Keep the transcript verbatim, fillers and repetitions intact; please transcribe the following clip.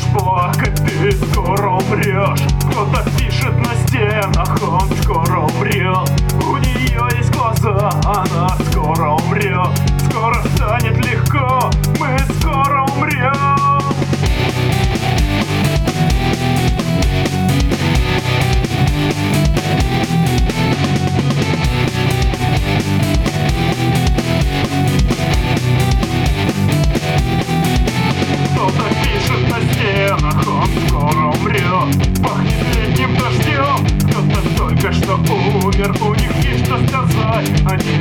плакать, ты скоро умрешь. Кто-то пишет на стенах, он скоро умрет. У нее есть глаза, она скоро умрет. Скоро станет легко, мы скоро умрем. Кто-то пишет на стенах, он скоро умрет. Пахнет летним дождем, кто-то только что умер. У них есть что сказать, они